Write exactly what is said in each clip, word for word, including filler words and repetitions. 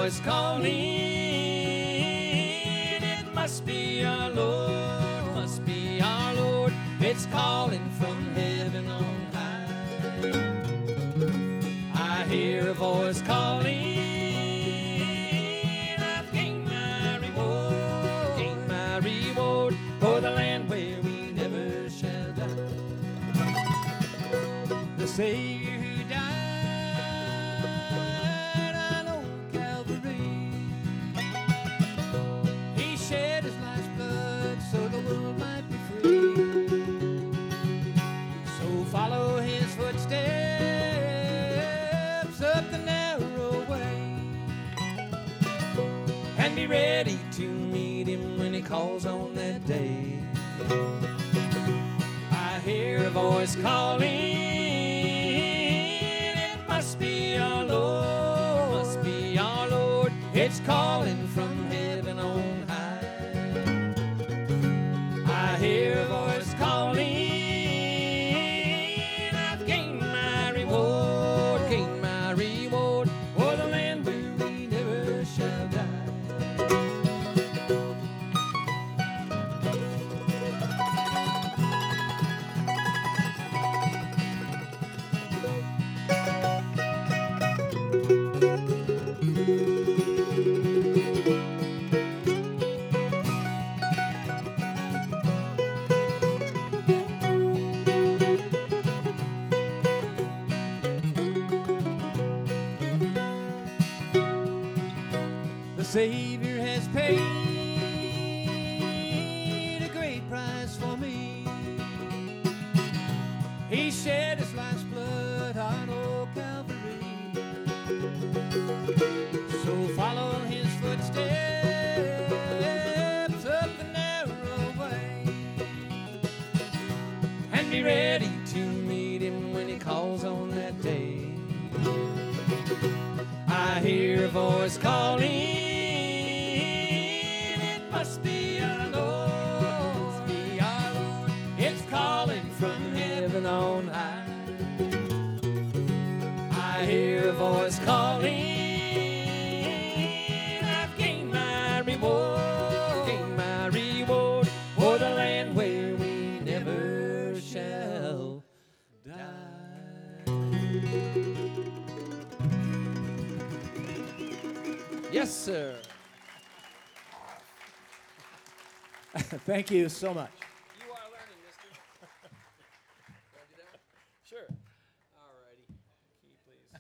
voice calling. It must be our Lord, must be our Lord. It's calling from heaven on high. I hear a voice calling. I've gained my reward, gained my reward for the land where we never shall die. The Savior who died on old Calvary, He shed His life's blood so the world might be free. So follow His footsteps up the narrow way, and be ready to meet Him when He calls on that day. I hear a voice calling. Must be our Lord, must be our Lord. It's calling from heaven on high. I hear a voice calling. I've gained my reward, gained my reward for the land where we never shall die. The Savior has paid a great price for me. He shed His life's blood on old Calvary. So follow His footsteps up the narrow way, and be ready to meet Him when He calls on that day. I hear a voice calling. Must be our Lord, must be our Lord. It's calling from heaven on high. I hear a voice calling. I've gained my reward, gained my reward for the land where we never shall die. Yes, sir. Thank you so much. You are learning, mister. Want to do that one? Sure. All righty. Key, please.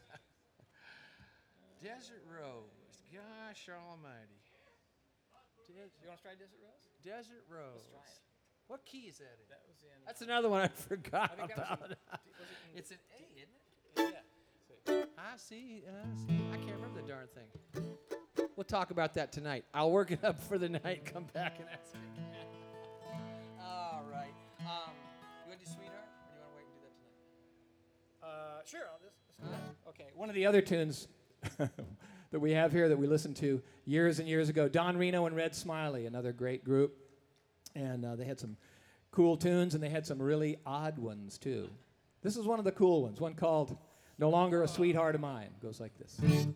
Desert Rose. Gosh almighty. Des- you want to try Desert Rose? Desert Rose. Let's try it. What key is that in? That was in. That's another one I forgot I think that about. was in, was it in, it's an A, isn't it? Yeah. I see. I see. I can't remember the darn thing. We'll talk about that tonight. I'll work it up for the night. Come back and ask me again. All right. Um, you want to do Sweetheart, or do you want to wait and do that tonight? Uh, sure, I'll just, just do that. Okay, one of the other tunes that we have here that we listened to years and years ago, Don Reno and Red Smiley, another great group. And uh, they had some cool tunes, and they had some really odd ones, too. This is one of the cool ones, one called No Longer a Sweetheart of Mine. Goes like this.